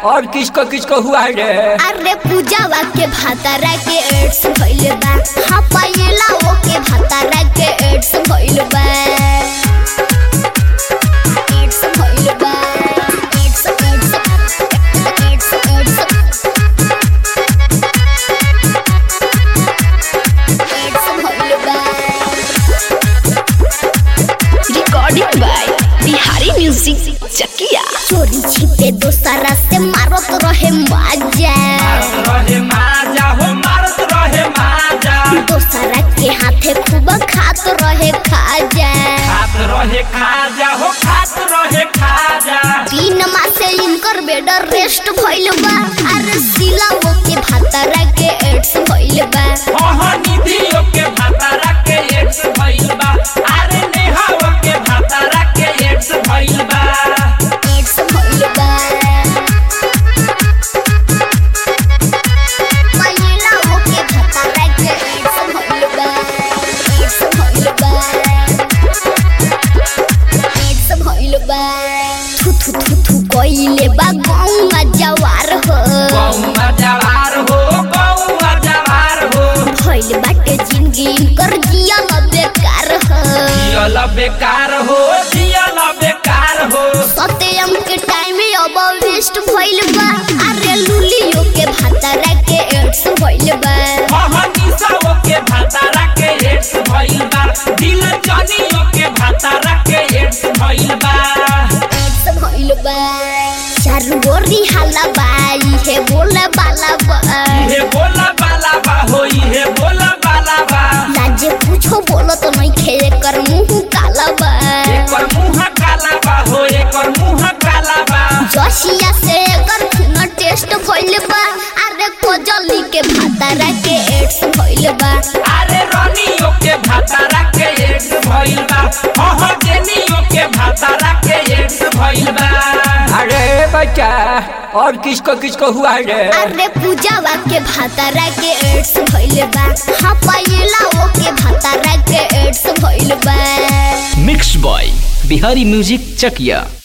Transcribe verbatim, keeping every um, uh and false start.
और किसको किसको हुआ रे? अरे पूजावा के भातारा के एड्स भइल बा। हाँ पायला वो के भातारा के एड्स भइल बा। एड्स भइल बा। AIDS AIDS AIDS AIDS AIDS भइल बा। Recording by Bihari music Chakiya. चोरी छिपे दोसरा से मारत रहे माजा, रहे माजा हो मारत रहे माजा। दोसरा के हाथे खूब खात रहे खाजा। खात रहे खाजा हो खात रहे खाजा। तीन मास से इनकर बेड रेस्ट भइल बा। अरे सिला वो के भातारा के एड्स भइल बा। ओहो निधियो के भातारा के एड्स भइल बा। अरे नेहा वो के भातारा के एड्स भइल बा। एड्स भइल बा। महिला वो के भातारा के एड्स भइल बा। एड्स भइल बा। एड्स भइल बा। थु थु थु थु कइले बा गौवा जवार हो। गौवा जवार हो गौवा जवार हो। भइल बाटे जिंदगी इनकर जियल बेकार हो। जियल बेकार हो जियल बेकार हो। सत्यम के टाइम अब वेस्ट भइल बा। अरे लुलियो के भातारा के एड्स भइल बा। ओहो निशाओ के भातारा के एड्स भइल बा। दिल जनियो के भातारा के एड्स भइल बा। एड्स भइल बा। चारू गोरी हाला बाई हे बोला बाला बा। इहे बोला बाला बा हो इहे बोला बाला बा। लाजे पूछो बोलो तो नहीं खे कर मुंह काला बा। एकर मुंह काला बा हो एकर मुंह काला बा। जोशिया से एकर खून टेस्ट भइल बा। अरे कोजली के भातारा के एड्स भइल बा। अरे रनियो के भातारा के एड्स भइल बा। ओहो जेनियो के भातारा के एड्स भइल बा। अरे बच्चा और किसको किसको हुआ रे? अरे पूजावा के भातारा के एड्स भइल बा। हाँ पायला वो के भातारा के एड्स भइल बा। Mix by Bihari music Chakiya.